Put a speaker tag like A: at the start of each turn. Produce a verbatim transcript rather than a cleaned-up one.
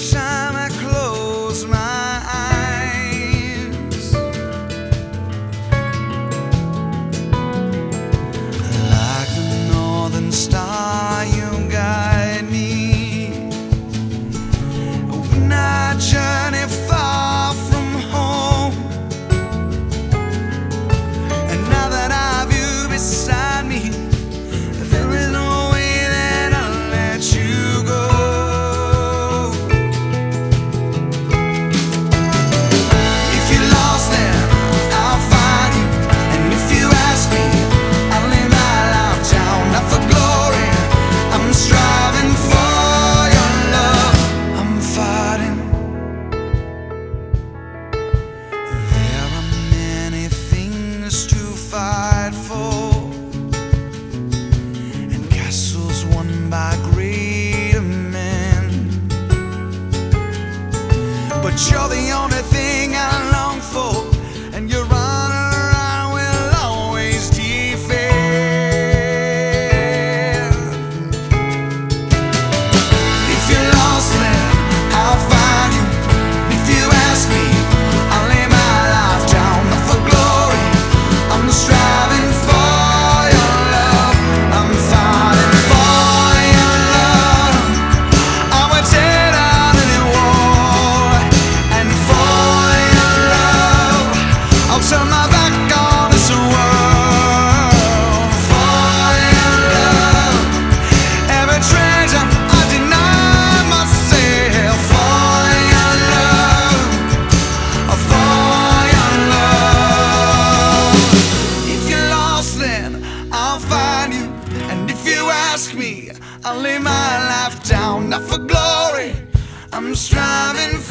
A: time I close my eyes, like the northern star you guide me when I journey far from home. And now that I've you beside me, there is no way that I'll let you go. If you're lost, then I'll find you. And if you ask me, I'll lay my life down. Not for glory, I'm striving for your love. I'm fighting. There are many things to fight for, and castles won by greater men. But you're the only thing I long for, and your honor I will always defend. If you're lost, then I'll find you. If you ask me, I'll lay my life down. Not for glory, I'm striving for your love. I'm fighting for your love. I would tear down any wall, and for your love, I'll turn my back on this world. For your love, every treasure I deny myself. For your love, for your love. If you're lost, then I'll find you. And if you ask me, I'll lay my life down. Not for glory, I'm striving for